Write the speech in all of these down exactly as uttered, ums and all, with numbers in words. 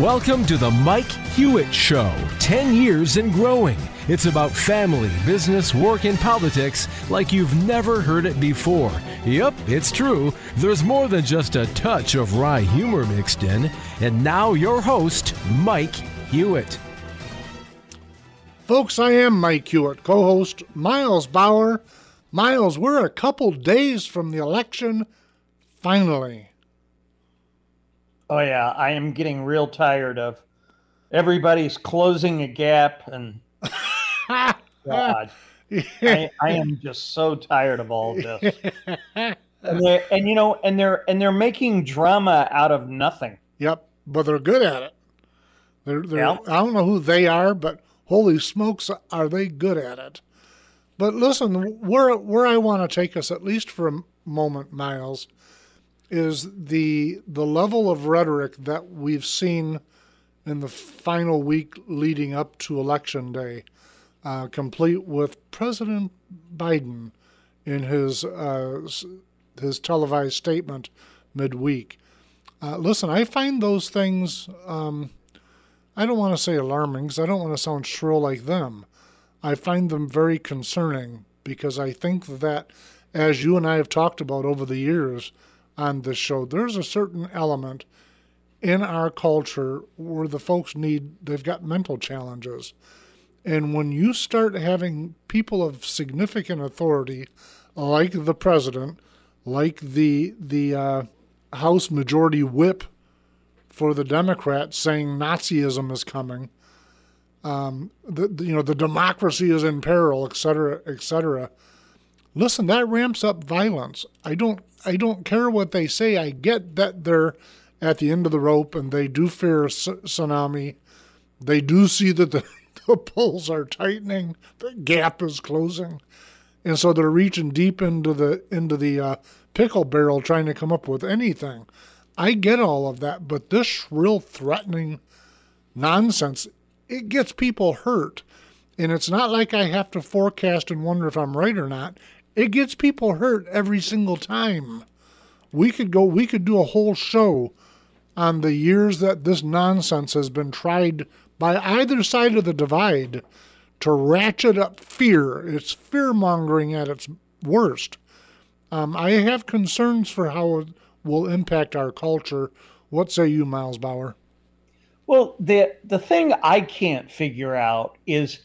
Welcome to the Mike Hewitt Show, ten years and growing. It's about family, business, work, and politics like you've never heard it before. Yep, it's true. There's more than just a touch of wry humor mixed in. And now your host, Mike Hewitt. Folks, I am Mike Hewitt, co-host Miles Bauer. Miles, we're a couple days from the election, finally. Oh, yeah, I am getting real tired of everybody's closing a gap, and God, I, I am just so tired of all of this. And, and you know, and they're and they're making drama out of nothing. Yep, but they're good at it. They're, they're Yeah. I don't know who they are, but holy smokes, are they good at it? But listen, where where I want to take us, at least for a moment, Miles, is the the level of rhetoric that we've seen in the final week leading up to Election Day, uh, complete with President Biden in his uh, his televised statement midweek. Uh, listen, I find those things, um, I don't want to say alarming because I don't want to sound shrill like them. I find them very concerning because I think that, as you and I have talked about over the years on this show, there's a certain element in our culture where the folks need, they've got mental challenges. And when you start having people of significant authority, like the president, like the the uh, House Majority Whip for the Democrats saying Nazism is coming, um, the, the, you know, the democracy is in peril, et cetera, et cetera. Listen, that ramps up violence. I don't I don't care what they say. I get that they're at the end of the rope and they do fear a tsunami. They do see that the, the pulls are tightening, the gap is closing, and so they're reaching deep into the into the uh, pickle barrel trying to come up with anything. I get all of that, but this shrill, threatening nonsense, it gets people hurt. And it's not like I have to forecast and wonder if I'm right or not. It gets people hurt every single time. We could go, we could do a whole show on the years that this nonsense has been tried by either side of the divide to ratchet up fear. It's fear-mongering at its worst. Um, I have concerns for how it will impact our culture. What say you, Miles Bauer? Well, the the thing I can't figure out is,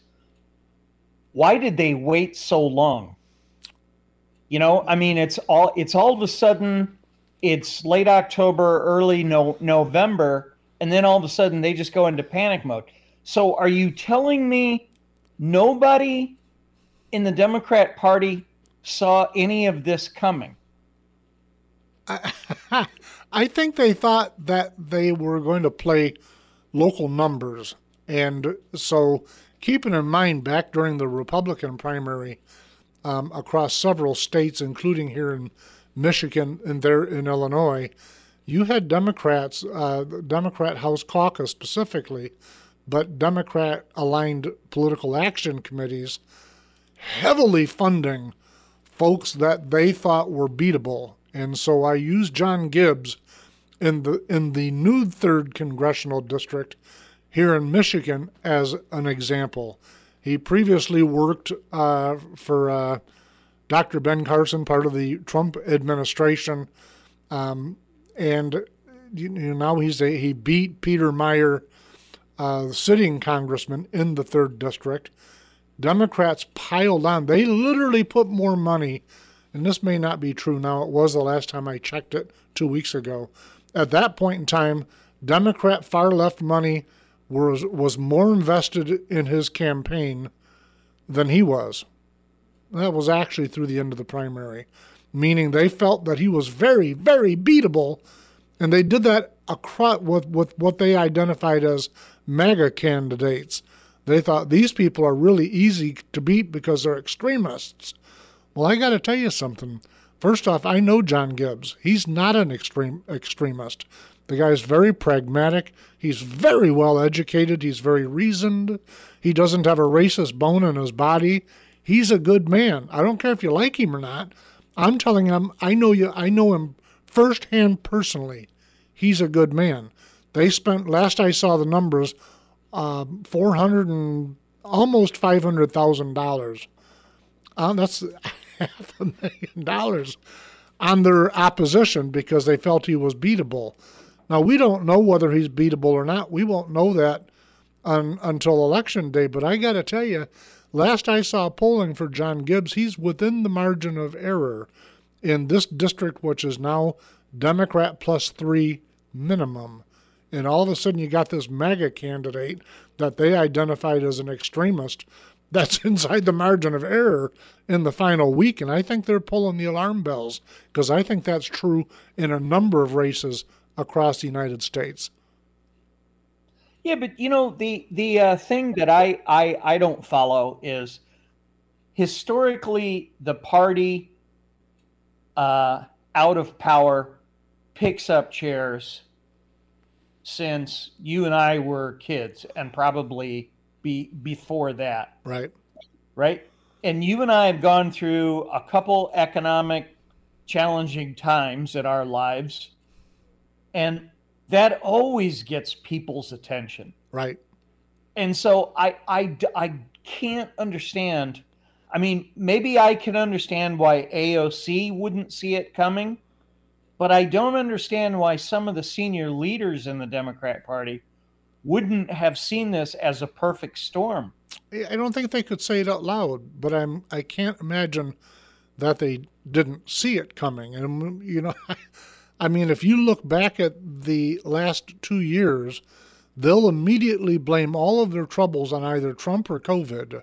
why did they wait so long? You know, I mean, it's all it's all of a sudden, it's late October, early no, November, and then all of a sudden they just go into panic mode. So are you telling me nobody in the Democrat Party saw any of this coming? I, I think they thought that they were going to play local numbers. And so keeping in mind, back during the Republican primary, Um, across several states, including here in Michigan and there in Illinois, you had Democrats, uh, the Democrat House Caucus specifically, but Democrat-aligned political action committees heavily funding folks that they thought were beatable. And so I used John Gibbs in the in the new third Congressional District here in Michigan as an example. He previously worked uh, for uh, Doctor Ben Carson, part of the Trump administration, um, and you know, now he's a, he beat Peter Meyer, uh, sitting congressman in the third district. Democrats piled on. They literally put more money, and this may not be true now. It was the last time I checked it two weeks ago. At that point in time, Democrat far-left money was was more invested in his campaign than he was. That was actually through the end of the primary, meaning they felt that he was very, very beatable, and they did that across with, with what they identified as MAGA candidates. They thought these people are really easy to beat because they're extremists. Well, I got to tell you something. First off, I know John Gibbs. He's not an extreme extremist. The guy's very pragmatic. He's very well educated. He's very reasoned. He doesn't have a racist bone in his body. He's a good man. I don't care if you like him or not. I'm telling him, I know you. I know him firsthand personally. He's a good man. They spent, last I saw the numbers, uh, four hundred and almost five hundred thousand dollars. Uh, that's half a million dollars on their opposition because they felt he was beatable. Now, we don't know whether he's beatable or not. We won't know that on, until Election Day. But I got to tell you, last I saw polling for John Gibbs, he's within the margin of error in this district, which is now Democrat plus three minimum. And all of a sudden you got this MAGA candidate that they identified as an extremist that's inside the margin of error in the final week. And I think they're pulling the alarm bells because I think that's true in a number of races across the United States. Yeah, but you know, the the uh, thing that I, I I don't follow is historically the party uh, out of power picks up chairs since you and I were kids, and probably be before that. Right. Right. And you and I have gone through a couple economic challenging times in our lives, and that always gets people's attention. Right. And so I, I, I can't understand. I mean, maybe I can understand why A O C wouldn't see it coming, but I don't understand why some of the senior leaders in the Democrat Party wouldn't have seen this as a perfect storm. I don't think they could say it out loud, but I'm I can't imagine that they didn't see it coming. And you know, I mean, if you look back at the last two years, they'll immediately blame all of their troubles on either Trump or COVID.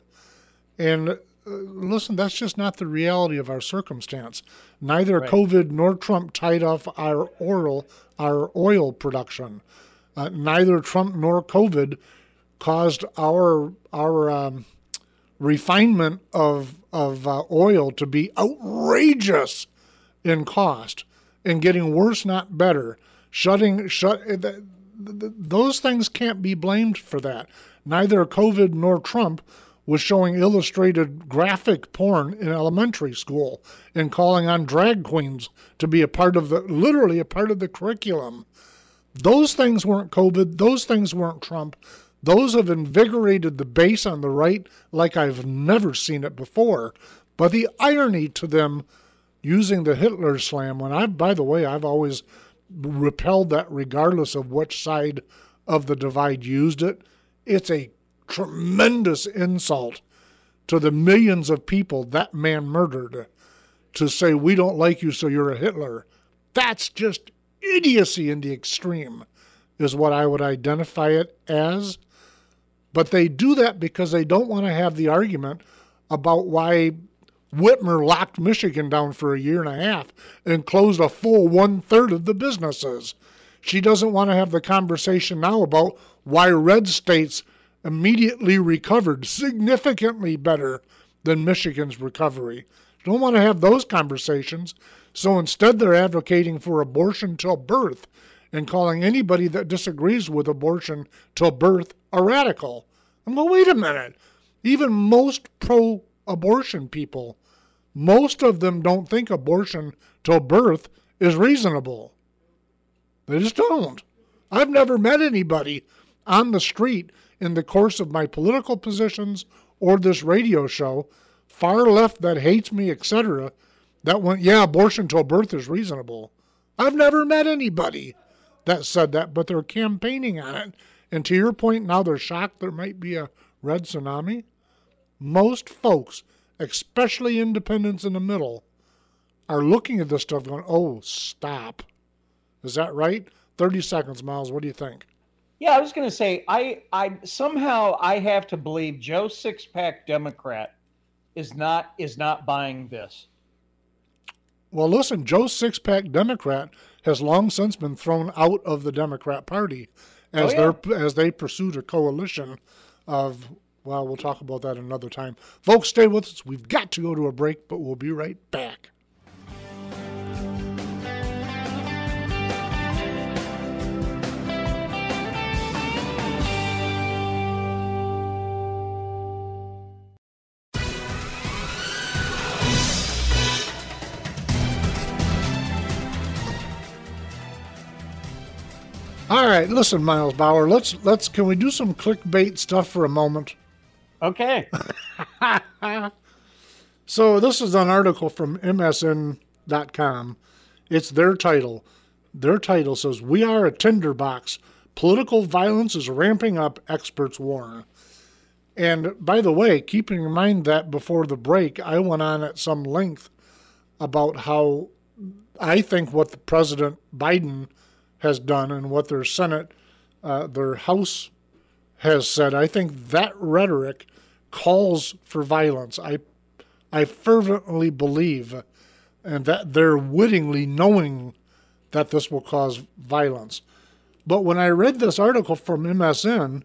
And uh, listen, that's just not the reality of our circumstance. Neither right. COVID nor Trump tied off our oil, our oil production. Uh, neither Trump nor COVID caused our our um, refinement of of uh, oil to be outrageous in cost and getting worse, not better. Shutting shut th- th- those things can't be blamed for that. Neither COVID nor Trump was showing illustrated graphic porn in elementary school and calling on drag queens to be a part of the literally a part of the curriculum. Those things weren't COVID. Those things weren't Trump. Those have invigorated the base on the right like I've never seen it before. But the irony to them using the Hitler slam, when I, by the way, I've always repelled that regardless of which side of the divide used it. It's a tremendous insult to the millions of people that man murdered to say, we don't like you, so you're a Hitler. That's just idiocy in the extreme is what I would identify it as. But they do that because they don't want to have the argument about why Whitmer locked Michigan down for a year and a half and closed a full one-third of the businesses. She doesn't want to have the conversation now about why red states immediately recovered significantly better than Michigan's recovery. She don't want to have those conversations. So instead, they're advocating for abortion till birth and calling anybody that disagrees with abortion till birth a radical. I'm going, wait a minute. Even most pro-abortion people, most of them don't think abortion till birth is reasonable. They just don't. I've never met anybody on the street in the course of my political positions or this radio show, far left that hates me, et cetera, that went, yeah, abortion till birth is reasonable. I've never met anybody that said that, but they're campaigning on it. And to your point, now they're shocked there might be a red tsunami. Most folks, especially independents in the middle, are looking at this stuff going, oh, stop. Is that right? thirty seconds, Miles. What do you think? Yeah, I was going to say, I, I somehow I have to believe Joe Sixpack Democrat is not is not buying this. Well, listen, Joe Sixpack Democrat has long since been thrown out of the Democrat Party as oh, yeah. they as they pursued a coalition of, well, we'll talk about that another time. Folks, stay with us. We've got to go to a break, but we'll be right back. All right, listen, Miles Bauer. Let's let's. Can we do some clickbait stuff for a moment? Okay. So this is an article from M S N dot com. It's their title. Their title says, "We are a tinderbox. Political violence is ramping up, experts warn." And by the way, keeping in mind that before the break, I went on at some length about how I think what the President Biden has done and what their Senate, uh, their House has said. I think that rhetoric calls for violence. I I fervently believe and that they're wittingly knowing that this will cause violence. But when I read this article from M S N,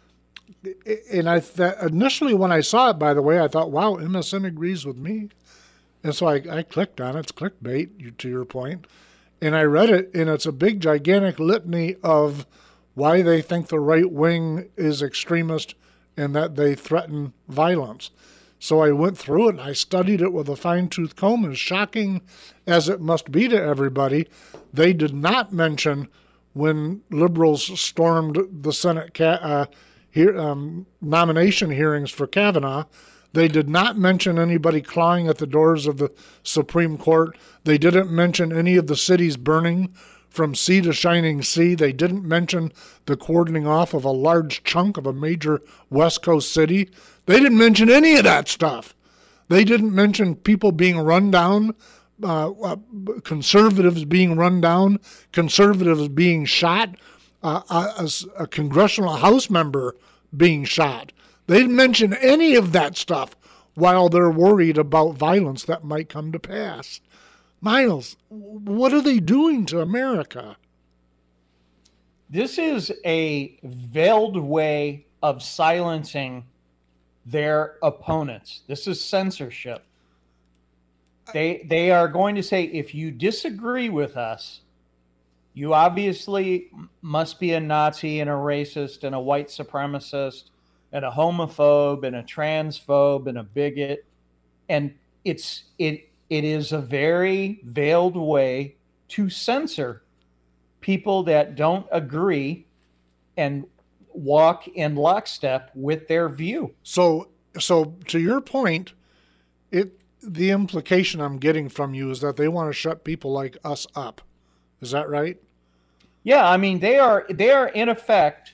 and I th- initially when I saw it, by the way, I thought, wow, M S N agrees with me. And so I, I clicked on it. It's clickbait, you, to your point. And I read it, and it's a big, gigantic litany of why they think the right wing is extremist and that they threaten violence. So I went through it and I studied it with a fine-tooth comb. As shocking as it must be to everybody, they did not mention when liberals stormed the Senate ca- uh, here, um, nomination hearings for Kavanaugh. They did not mention anybody clawing at the doors of the Supreme Court. They didn't mention any of the cities burning from sea to shining sea. They didn't mention the cordoning off of a large chunk of a major West Coast city. They didn't mention any of that stuff. They didn't mention people being run down, uh, uh, conservatives being run down, conservatives being shot, uh, a, a congressional House member being shot. They didn't mention any of that stuff while they're worried about violence that might come to pass. Miles, what are they doing to America? This is a veiled way of silencing their opponents. This is censorship. They they are going to say, if you disagree with us, you obviously must be a Nazi and a racist and a white supremacist and a homophobe and a transphobe and a bigot. And it's it it is a very veiled way to censor people that don't agree and walk in lockstep with their view. So so to your point, it the implication I'm getting from you is that they want to shut people like us up. Is that right? Yeah, I mean they are they are in effect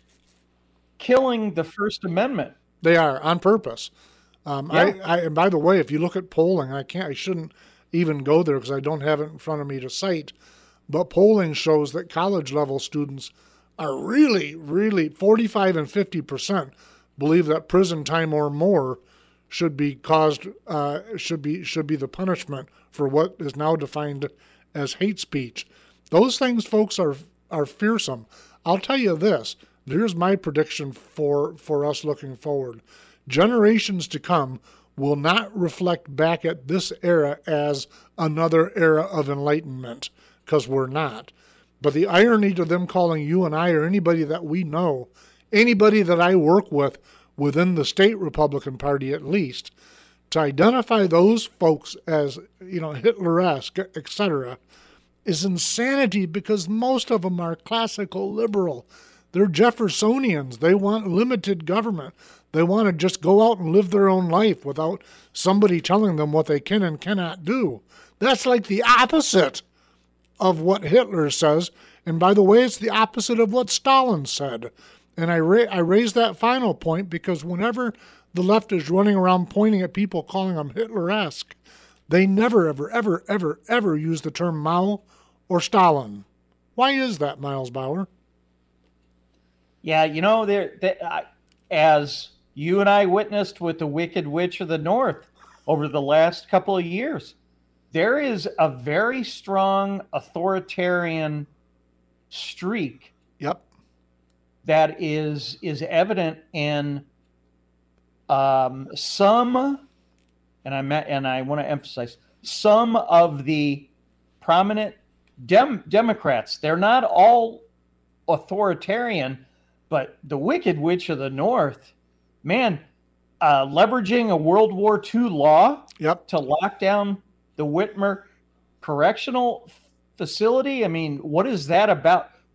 killing the First Amendment. They are on purpose. Um, Yeah. I, I, and by the way, if you look at polling, I can't, I shouldn't even go there because I don't have it in front of me to cite. But polling shows that college level students are really, really forty-five and fifty percent believe that prison time or more should be caused, uh, should be should be the punishment for what is now defined as hate speech. Those things, folks, are are fearsome. I'll tell you this. Here's my prediction for, for us looking forward. Generations to come will not reflect back at this era as another era of enlightenment, because we're not. But the irony to them calling you and I or anybody that we know, anybody that I work with within the state Republican Party at least, to identify those folks as, you know, Hitler-esque, et cetera, is insanity because most of them are classical liberal. They're Jeffersonians. They want limited government. They want to just go out and live their own life without somebody telling them what they can and cannot do. That's like the opposite of what Hitler says. And by the way, it's the opposite of what Stalin said. And I, ra- I raise that final point because whenever the left is running around pointing at people calling them Hitler-esque, they never, ever, ever, ever, ever use the term Mao or Stalin. Why is that, Miles Bauer? Yeah, you know, there, there, as you and I witnessed with the Wicked Witch of the North over the last couple of years, there is a very strong authoritarian streak. Yep. That is is evident in um, some, and I and I want to emphasize some of the prominent dem- Democrats. They're not all authoritarian. But the Wicked Witch of the North, man, uh, leveraging a World War Two law Yep. to lock down the Whitmer Correctional Facility. I mean, what is that about? What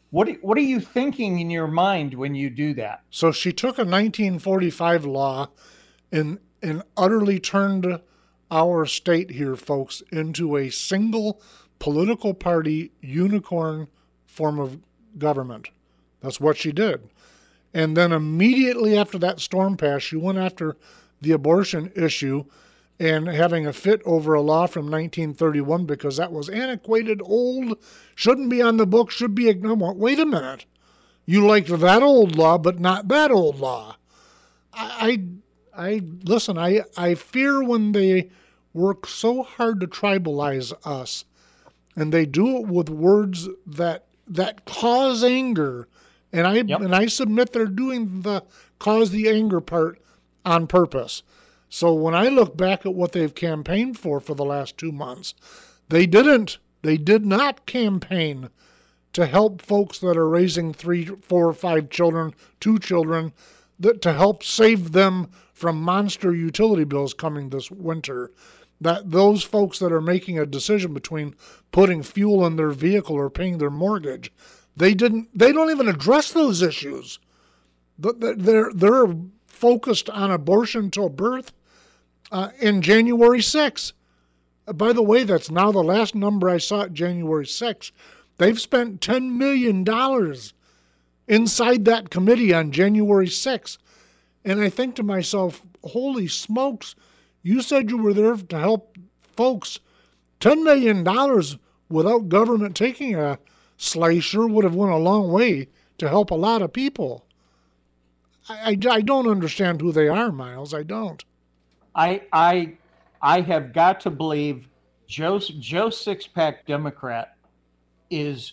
What what are you thinking in your mind when you do that? So she took a nineteen forty-five law and and utterly turned our state here, folks, into a single political party unicorn form of government. That's what she did. And then immediately after that storm passed, she went after the abortion issue and having a fit over a law from nineteen thirty-one because that was antiquated, old, shouldn't be on the books, should be ignored. Wait a minute. You liked that old law, but not that old law. I, I, I listen, I, I fear when they work so hard to tribalize us, and they do it with words that that cause anger. And I yep. and I submit they're doing the cause the anger part on purpose. So when I look back at what they've campaigned for for the last two months, they didn't. They did not campaign to help folks that are raising three, four, or five children, two children, that to help save them from monster utility bills coming this winter. That those folks that are making a decision between putting fuel in their vehicle or paying their mortgage, they didn't. They don't even address those issues. They're they're focused on abortion till birth. Uh, in January sixth. Uh, by the way, that's now the last number I saw at January sixth. They've spent ten million dollars inside that committee on January sixth. And I think to myself, holy smokes, you said you were there to help folks. ten million dollars without government taking a slice sure would have went a long way to help a lot of people. I, I, I don't understand who they are, Miles. I don't. I I I have got to believe Joe Joe Sixpack Democrat is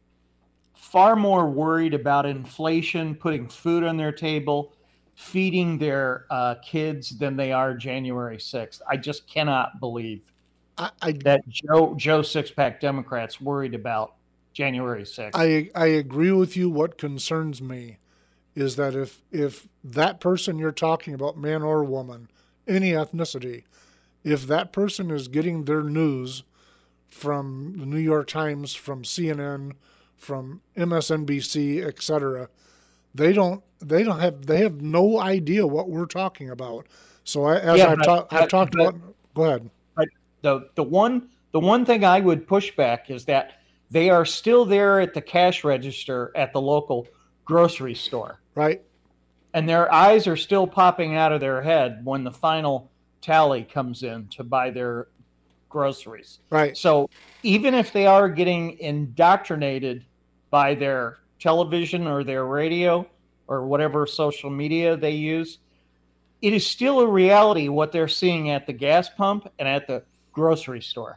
far more worried about inflation, putting food on their table, feeding their uh, kids than they are January sixth. I just cannot believe I, I, that Joe Joe Sixpack Democrats worried about January sixth. I I agree with you. What concerns me is that if if that person you're talking about, man or woman, any ethnicity, if that person is getting their news from the New York Times, from C N N, from M S N B C, et cetera, they don't they don't have they have no idea what we're talking about. So I, as yeah, I've, but, ta- I've but, talked but, about, go ahead. But the the one the one thing I would push back is that they are still there at the cash register at the local grocery store, right? And their eyes are still popping out of their head when the final tally comes in to buy their groceries. Right. So even if they are getting indoctrinated by their television or their radio or whatever social media they use, it is still a reality what they're seeing at the gas pump and at the grocery store.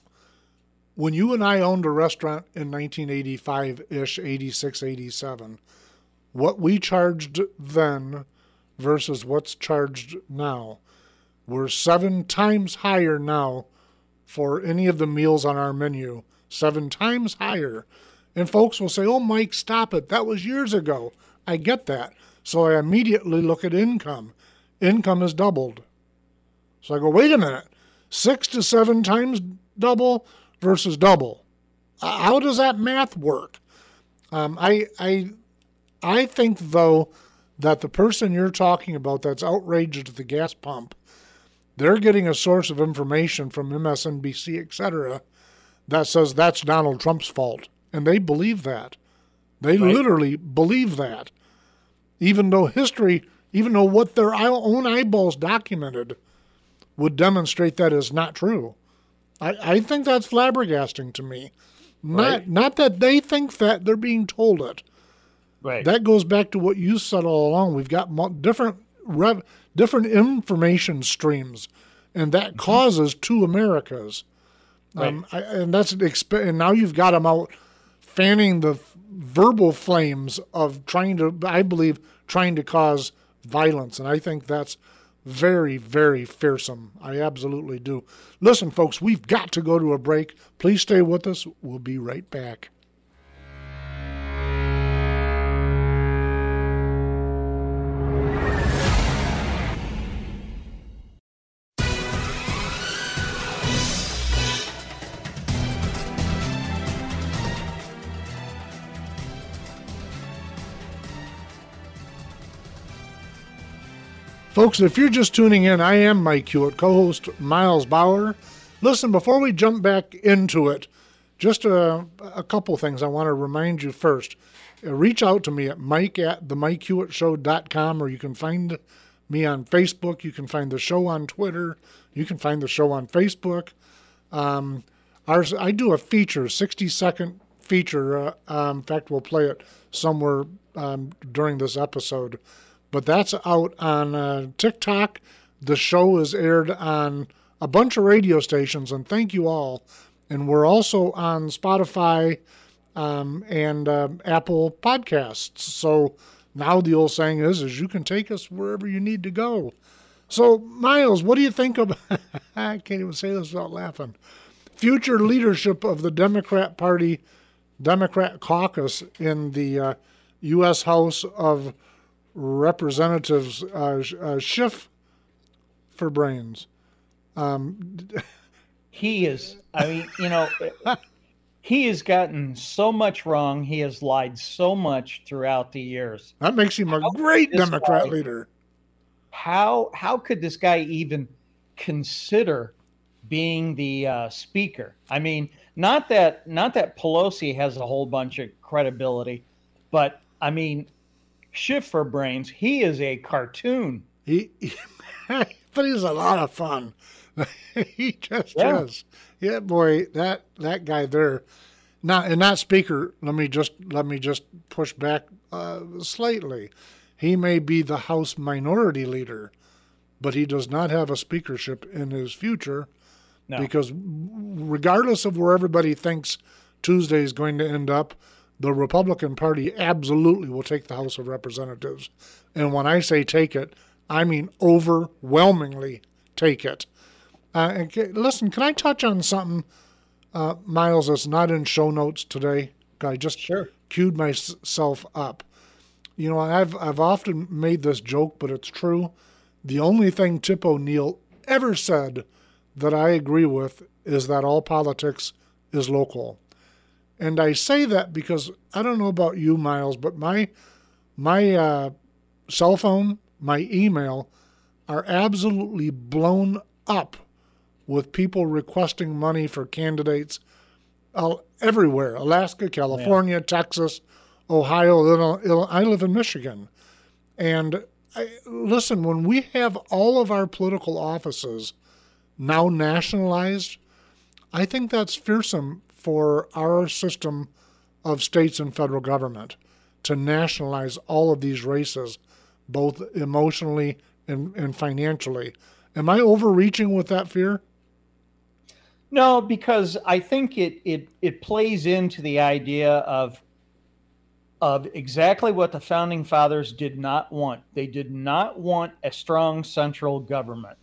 When you and I owned a restaurant in nineteen eighty-five-ish, eighty-six, eighty-seven, what we charged then versus what's charged now, we're seven times higher now for any of the meals on our menu. Seven times higher. And folks will say, oh, Mike, stop it. That was years ago. I get that. So I immediately look at income. Income has doubled. So I go, wait a minute. Six to seven times double versus double. How does that math work? Um, I, I, I think, though, that the person you're talking about that's outraged at the gas pump, they're getting a source of information from M S N B C, et cetera, that says that's Donald Trump's fault. And they believe that. They right. literally believe that. Even though history, even though what their own eyeballs documented would demonstrate that is not true. I, I think that's flabbergasting to me. Not, right. not that they think that, they're being told it. Right. That goes back to what you said all along. We've got different rev, different information streams, and that mm-hmm. causes two Americas. Right. Um, I, and that's and now you've got them out fanning the verbal flames of trying to, I believe, trying to cause violence, and I think that's very, very fearsome. I absolutely do. Listen, folks, we've got to go to a break. Please stay with us. We'll be right back. Folks, if you're just tuning in, I am Mike Hewitt, co-host Miles Bauer. Listen, before we jump back into it, just a, a couple things I want to remind you first. Uh, reach out to me at mike at the mike hewitt show dot com, or you can find me on Facebook. You can find the show on Twitter. You can find the show on Facebook. Um, ours, I do a feature, sixty-second feature. Uh, um, in fact, we'll play it somewhere um, during this episode. But that's out on uh, TikTok. The show is aired on a bunch of radio stations, and thank you all. And we're also on Spotify um, and uh, Apple Podcasts. So now the old saying is, is you can take us wherever you need to go. So, Miles, what do you think of, I can't even say this without laughing, future leadership of the Democrat Party, Democrat caucus in the uh, U S House of Representatives, uh, uh, Schiff for brains. Um, he is, I mean, you know, he has gotten so much wrong. He has lied so much throughout the years. That makes him a how great Democrat guy, leader. How how could this guy even consider being the uh, speaker? I mean, not that not that Pelosi has a whole bunch of credibility, but I mean, Schiff for brains, he is a cartoon. He, he but he's a lot of fun. He just yeah. is. Yeah, boy, that that guy there. Now, and that speaker, let me just let me just push back uh, slightly. He may be the House Minority Leader, but he does not have a speakership in his future, no. Because regardless of where everybody thinks Tuesday is going to end up, the Republican Party absolutely will take the House of Representatives. And when I say take it, I mean overwhelmingly take it. Uh, listen, can I touch on something, uh, Miles, that's not in show notes today? I just sure. queued myself up. You know, I've I've often made this joke, but it's true. The only thing Tip O'Neill ever said that I agree with is that all politics is local. And I say that because I don't know about you, Miles, but my my uh, cell phone, my email are absolutely blown up with people requesting money for candidates uh, everywhere. Alaska, California, yeah. Texas, Ohio, Illinois. I live in Michigan. And I, listen, when we have all of our political offices now nationalized, I think that's fearsome for our system of states and federal government to nationalize all of these races, both emotionally and, and financially. Am I overreaching with that fear? No, because I think it, it, it plays into the idea of of exactly what the Founding Fathers did not want. They did not want a strong central government.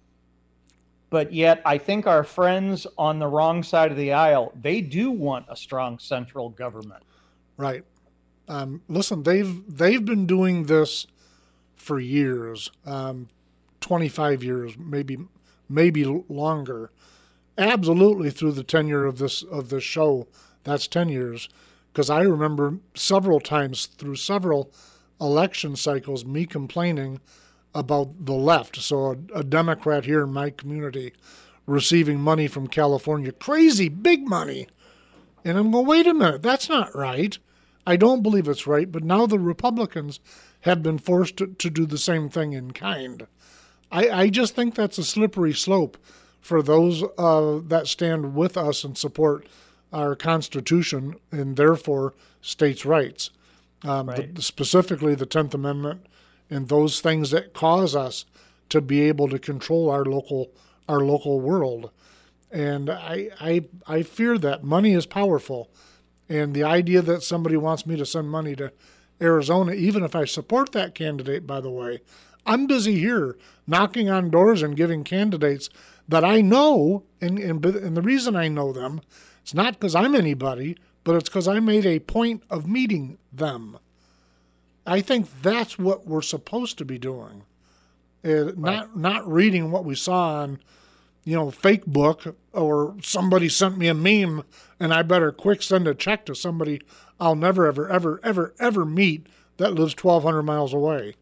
But yet I think our friends on the wrong side of the aisle, they do want a strong central government. Right. Um, listen, they've they've been doing this for years, um, twenty-five years, maybe maybe longer. Absolutely, through the tenure of this of this show, that's ten years. Because I remember several times through several election cycles, me complaining about the left. So a, a Democrat here in my community receiving money from California, crazy big money. And I'm going, wait a minute, that's not right. I don't believe it's right. But now the Republicans have been forced to, to do the same thing in kind. I, I just think that's a slippery slope for those uh, that stand with us and support our Constitution and therefore states' rights, um, right. the, specifically the tenth Amendment and those things that cause us to be able to control our local our local world. And I I I fear that money is powerful, and the idea that somebody wants me to send money to Arizona, even if I support that candidate, by the way, I'm busy here knocking on doors and giving candidates that I know, and and, and the reason I know them, it's not because I'm anybody, but it's because I made a point of meeting them. I think that's what we're supposed to be doing. Uh, right. Not not reading what we saw on, you know, fake book, or somebody sent me a meme and I better quick send a check to somebody I'll never, ever, ever, ever, ever meet that lives twelve hundred miles away.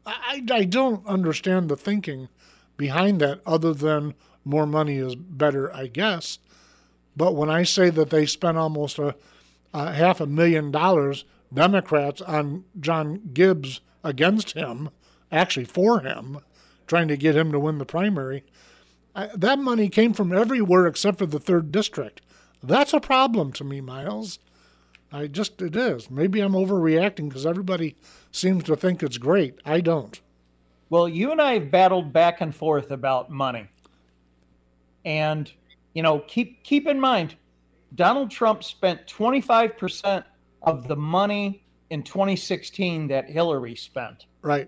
I, I don't understand the thinking behind that other than more money is better, I guess. But when I say that they spent almost a, a half a million dollars, Democrats, on John Gibbs against him, actually for him, trying to get him to win the primary, I, that money came from everywhere except for the third district. That's a problem to me, Miles. I just, it is. Maybe I'm overreacting because everybody seems to think it's great. I don't. Well, you and I have battled back and forth about money. And, you know, keep keep in mind, Donald Trump spent twenty-five percent of the money in twenty sixteen that Hillary spent. Right.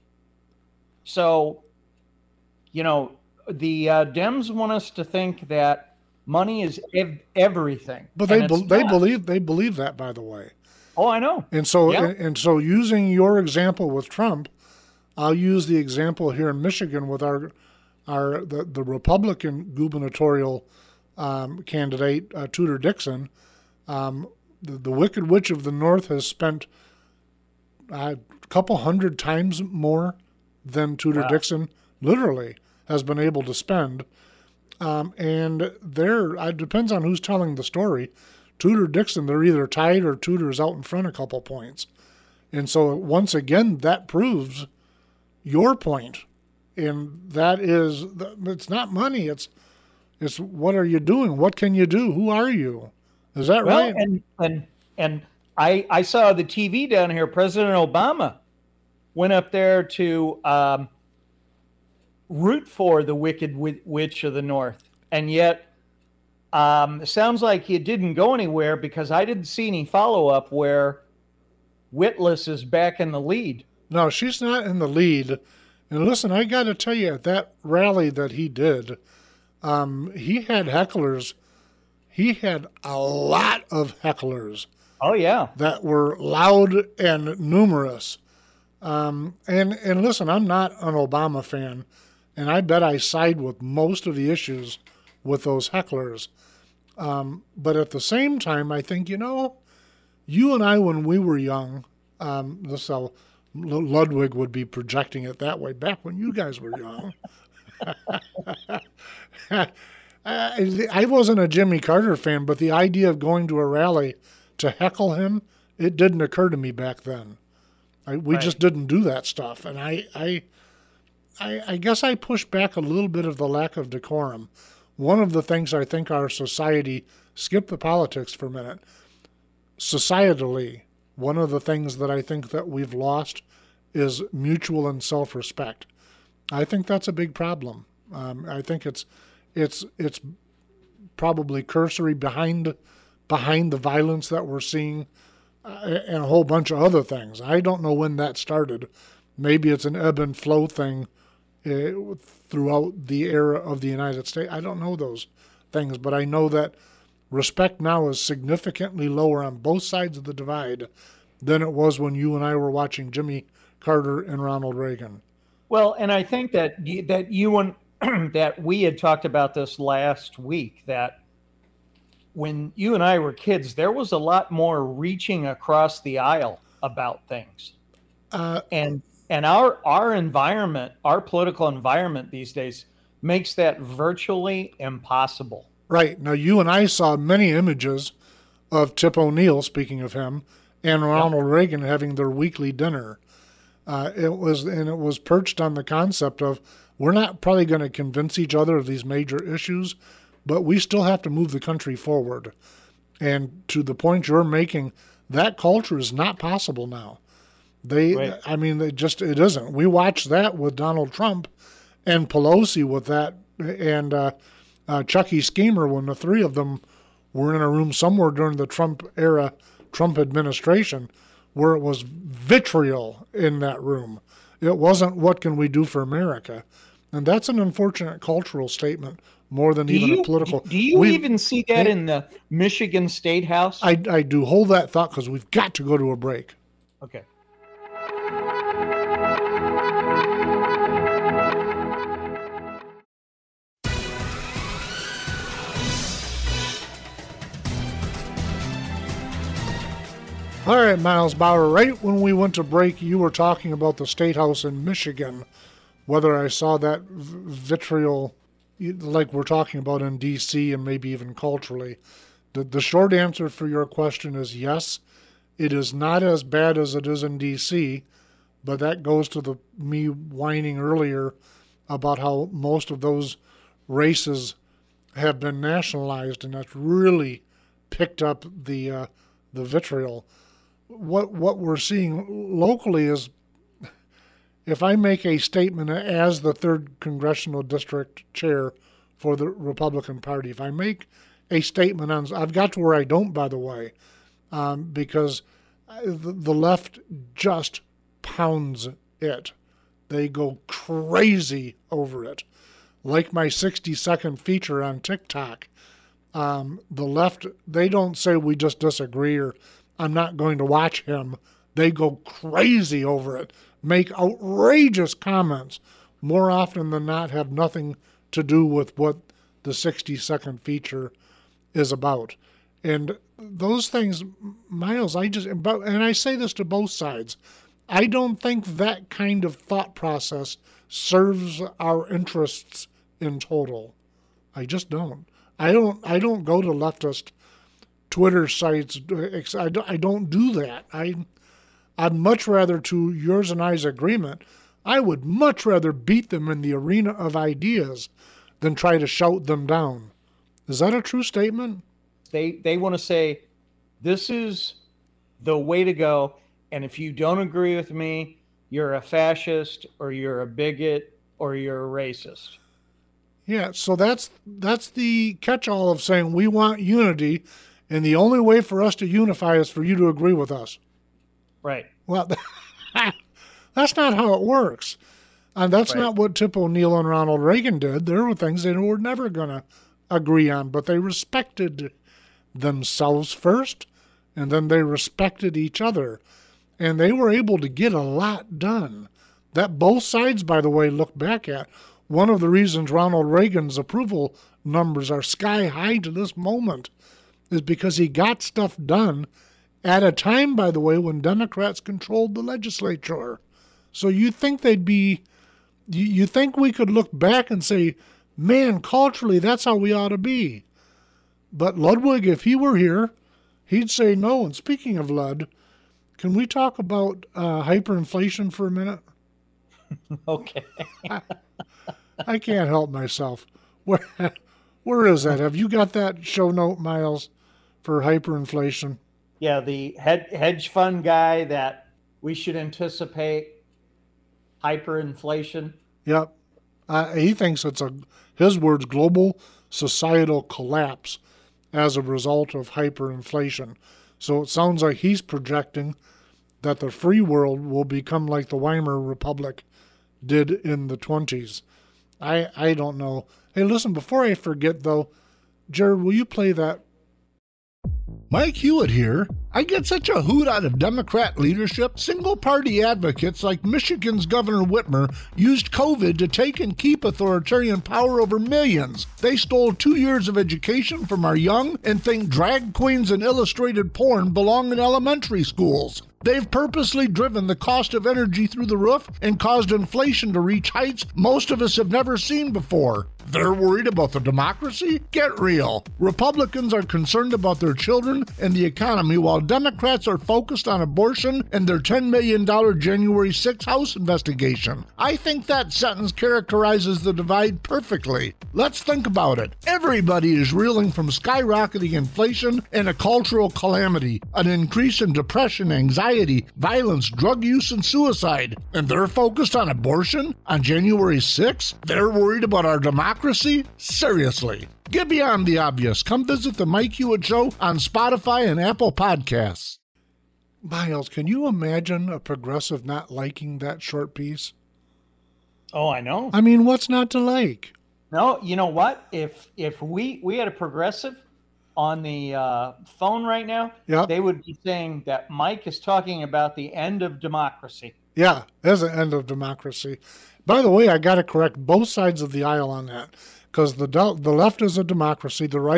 So, you know, the uh, Dems want us to think that money is ev- everything. But they be- they believe they believe that, by the way. Oh, I know. And so yeah. and, and so using your example with Trump, I'll use the example here in Michigan with our our the, the Republican gubernatorial um, candidate, uh, Tudor Dixon. Um, the, the Wicked Witch of the North has spent uh, a couple hundred times more than Tudor wow. Dixon literally has been able to spend. Um, and there, it depends on who's telling the story. Tudor Dixon, they're either tied or Tudor's out in front a couple points. And so once again, that proves your point. And that is, it's not money. It's, it's what are you doing? What can you do? Who are you? Is that well, right? And, and, and I, I saw the T V down here. President Obama went up there to um, root for the Wicked Witch of the North. And yet, um, it sounds like it didn't go anywhere because I didn't see any follow-up where Witless is back in the lead. No, she's not in the lead. And listen, I got to tell you, at that rally that he did, um, he had hecklers. He had a lot of hecklers. Oh, yeah. That were loud and numerous. Um, and, and listen, I'm not an Obama fan, and I bet I side with most of the issues with those hecklers. Um, but at the same time, I think, you know, you and I, when we were young, um, this is how Ludwig would be projecting it that way, back when you guys were young. I wasn't a Jimmy Carter fan, but the idea of going to a rally to heckle him, it didn't occur to me back then. I, we right. just didn't do that stuff. And I, I, I, I guess I push back a little bit of the lack of decorum. One of the things I think our society, skip the politics for a minute, societally, one of the things that I think that we've lost is mutual and self-respect. I think that's a big problem. Um, I think it's it's it's probably cursory behind behind the violence that we're seeing uh, and a whole bunch of other things. I don't know when that started. Maybe it's an ebb and flow thing uh, throughout the era of the United States. I don't know those things, but I know that respect now is significantly lower on both sides of the divide than it was when you and I were watching Jimmy Carter and Ronald Reagan. Well, and I think that that you and that we had talked about this last week, that when you and I were kids, there was a lot more reaching across the aisle about things. Uh, and and our our environment, our political environment these days makes that virtually impossible. Right. Now, you and I saw many images of Tip O'Neill, speaking of him, and Ronald yep. Reagan having their weekly dinner. Uh, it was, and it was perched on the concept of, we're not probably going to convince each other of these major issues, but we still have to move the country forward. And to the point you're making, that culture is not possible now. They, right. I mean, it just, it isn't. We watched that with Donald Trump and Pelosi with that, and uh, uh, Chucky Schemer, when the three of them were in a room somewhere during the Trump era, Trump administration, where it was vitriol in that room. It wasn't, what can we do for America? And that's an unfortunate cultural statement more than do even you, a political. Do you we, even see that we, in the Michigan State House? I, I do. Hold that thought, because we've got to go to a break. Okay. All right, Miles Bauer, right when we went to break, you were talking about the State House in Michigan, whether I saw that vitriol like we're talking about in D C and maybe even culturally. The, the short answer for your question is yes. It is not as bad as it is in D C, but that goes to the me whining earlier about how most of those races have been nationalized, and that's really picked up the uh, the vitriol. What what we're seeing locally is, if I make a statement as the third congressional district chair for the Republican Party, if I make a statement on, I've got to where I don't, by the way, um, because the, the left just pounds it. They go crazy over it. Like my sixty second feature on TikTok, um, the left, they don't say we just disagree or I'm not going to watch him. They go crazy over it, make outrageous comments, more often than not have nothing to do with what the sixty second feature is about. And those things, Miles, I just, and I say this to both sides, I don't think that kind of thought process serves our interests in total. I just don't. I don't, I don't go to leftist Twitter sites. I don't do that. I, I'd much rather, to yours and I's agreement, I would much rather beat them in the arena of ideas than try to shout them down. Is that a true statement? They they want to say, this is the way to go, and if you don't agree with me, you're a fascist, or you're a bigot, or you're a racist. Yeah, so that's that's the catch-all of saying we want unity, and the only way for us to unify is for you to agree with us. Right. Well, that's not how it works. And that's right. Not what Tip O'Neill and Ronald Reagan did. There were things they were never going to agree on, but they respected themselves first, and then they respected each other. And they were able to get a lot done. That both sides, by the way, look back at. One of the reasons Ronald Reagan's approval numbers are sky high to this moment is because he got stuff done at a time, by the way, when Democrats controlled the legislature. So you think they'd be, you, you think we could look back and say, man, culturally, that's how we ought to be. But Ludwig, if he were here, he'd say no. And speaking of Lud, can we talk about uh, hyperinflation for a minute? Okay. I, I can't help myself. Where, where is that? Have you got that show note, Miles, for hyperinflation? Yeah, the hedge fund guy that we should anticipate hyperinflation. Yep. Uh, he thinks it's a, his words, global societal collapse as a result of hyperinflation. So it sounds like he's projecting that the free world will become like the Weimar Republic did in the twenties. I I don't know. Hey, listen, before I forget, though, Jared, will you play that? Mike Hewitt here. I get such a hoot out of Democrat leadership. Single-party advocates like Michigan's Governor Whitmer used COVID to take and keep authoritarian power over millions. They stole two years of education from our young and think drag queens and illustrated porn belong in elementary schools. They've purposely driven the cost of energy through the roof and caused inflation to reach heights most of us have never seen before. They're worried about the democracy? Get real. Republicans are concerned about their children and the economy, while Democrats are focused on abortion and their ten million dollars January sixth House investigation. I think that sentence characterizes the divide perfectly. Let's think about it. Everybody is reeling from skyrocketing inflation and a cultural calamity, an increase in depression, anxiety, violence, drug use, and suicide. And they're focused on abortion on January sixth? They're worried about our democracy? Seriously. Get beyond the obvious. Come visit the Mike Hewitt Show on Spotify and Apple Podcasts. Miles, can you imagine a progressive not liking that short piece? Oh, I know. I mean, what's not to like? No, you know what? If if we, we had a progressive on the uh, phone right now, yep. They would be saying that Mike is talking about the end of democracy. Yeah, there's an end of democracy. By the way, I got to correct both sides of the aisle on that, because the the left is a democracy, the right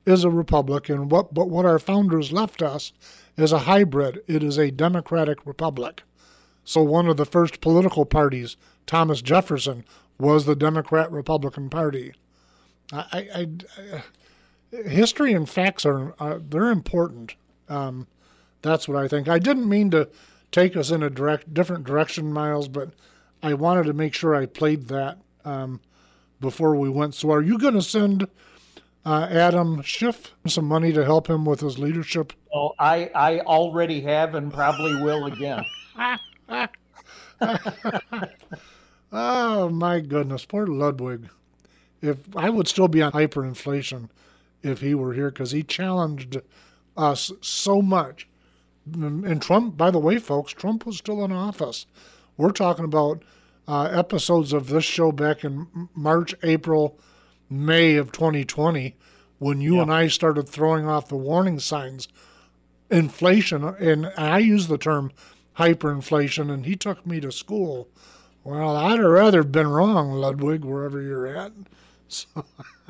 is a republic, and what but what our founders left us is a hybrid. It is a democratic republic. So one of the first political parties, Thomas Jefferson, was the Democrat-Republican Party. I, I, I, history and facts are, are they're important. Um, that's what I think. I didn't mean to take us in a direct different direction, Miles, but I wanted to make sure I played that um, before we went. So are you going to send uh, Adam Schiff some money to help him with his leadership? Oh, I, I already have and probably will again. Oh, my goodness. Poor Ludwig. If I would still be on hyperinflation if he were here, because he challenged us so much. And Trump, by the way, folks, Trump was still in office. We're talking about uh, episodes of this show back in March, April, May of twenty twenty, when you yeah. and I started throwing off the warning signs. Inflation, and I use the term hyperinflation, and he took me to school. Well, I'd have rather been wrong, Ludwig, wherever you're at. So,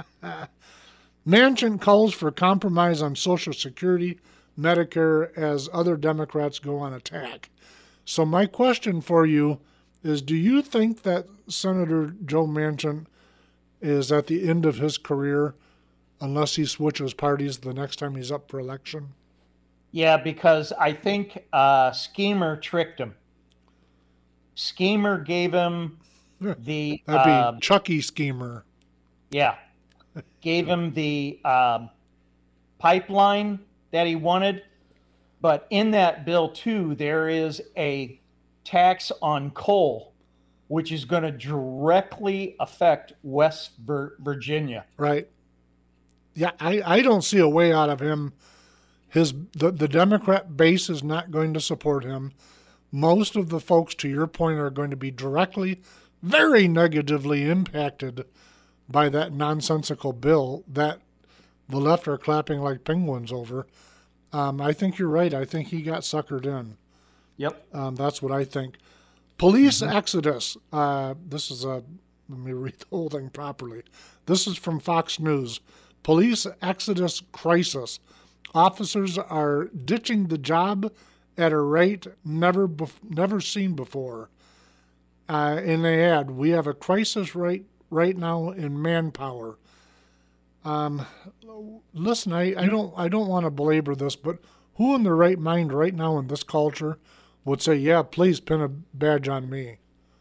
Manchin calls for compromise on Social Security, Medicare, as other Democrats go on attack. So my question for you is, do you think that Senator Joe Manchin is at the end of his career unless he switches parties the next time he's up for election? Yeah, because I think uh, Schemer tricked him. Schemer gave him the... That'd be uh, Chucky Schemer. Yeah. Gave him the um, pipeline that he wanted. But in that bill, too, there is a tax on coal, which is going to directly affect West Vir- Virginia. Right. Yeah, I, I don't see a way out of him. His the, the Democrat base is not going to support him. Most of the folks, to your point, are going to be directly, very negatively impacted by that nonsensical bill that the left are clapping like penguins over. Um, I think you're right. I think he got suckered in. Yep. Um, that's what I think. Police mm-hmm. exodus. Uh, this is a, let me read the whole thing properly. This is from Fox News. Police exodus crisis. Officers are ditching the job at a rate never bef- never seen before. Uh, and they add, we have a crisis right right now in manpower. Um, listen, I, I don't I don't want to belabor this, but who in their right mind right now in this culture would say, yeah, please pin a badge on me?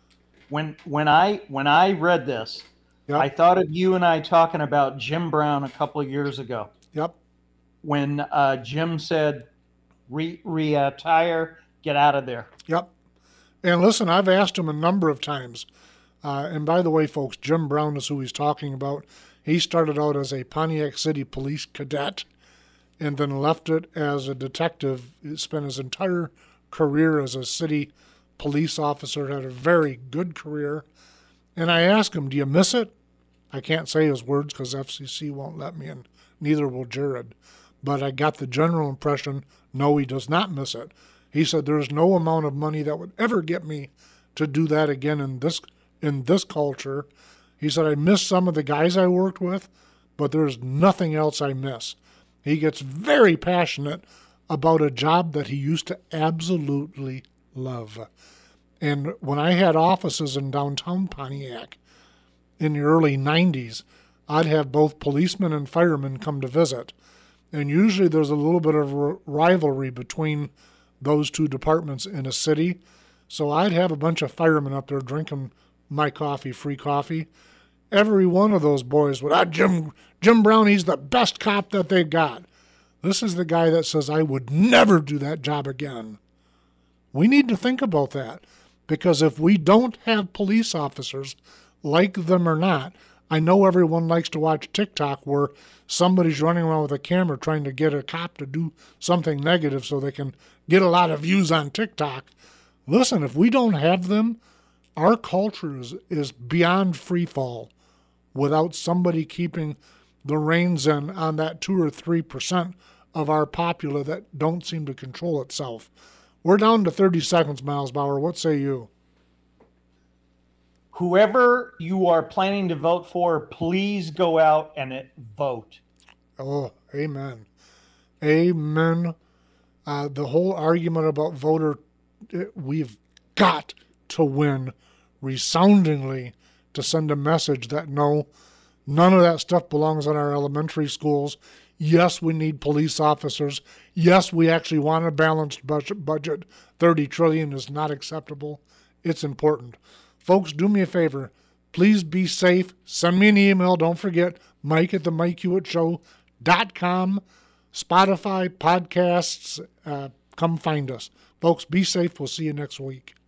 When when I when I read this, yep. I thought of you and I talking about Jim Brown a couple of years ago. Yep. When uh, Jim said, Re- retire, get out of there. Yep. And listen, I've asked him a number of times. Uh, and by the way, folks, Jim Brown is who he's talking about. He started out as a Pontiac City police cadet and then left it as a detective. He spent his entire career as a city police officer, had a very good career. And I asked him, do you miss it? I can't say his words because F C C won't let me, and neither will Jared. But I got the general impression, no, he does not miss it. He said there's no amount of money that would ever get me to do that again in this in this culture. He said, I miss some of the guys I worked with, but there's nothing else I miss. He gets very passionate about a job that he used to absolutely love. And when I had offices in downtown Pontiac in the early nineties, I'd have both policemen and firemen come to visit. And usually there's a little bit of a rivalry between those two departments in a city. So I'd have a bunch of firemen up there drinking my coffee, free coffee. Every one of those boys would, ah, Jim, Jim Brown, he's the best cop that they got. This is the guy that says, I would never do that job again. We need to think about that, because if we don't have police officers, like them or not, I know everyone likes to watch TikTok where somebody's running around with a camera trying to get a cop to do something negative so they can get a lot of views on TikTok. Listen, if we don't have them, our culture is, is beyond free fall without somebody keeping the reins in on that two or three percent of our populace that don't seem to control itself. We're down to thirty seconds, Miles Bauer. What say you? Whoever you are planning to vote for, please go out and vote. Oh, amen. Amen. Uh, the whole argument about voter, we've got to win resoundingly to send a message that no, none of that stuff belongs in our elementary schools. Yes, we need police officers. Yes, we actually want a balanced budget. budget. thirty trillion dollars is not acceptable. It's important. Folks, do me a favor. Please be safe. Send me an email. Don't forget, Mike at the Mike Hewitt Show dot com. Spotify, podcasts. Uh, come find us. Folks, be safe. We'll see you next week.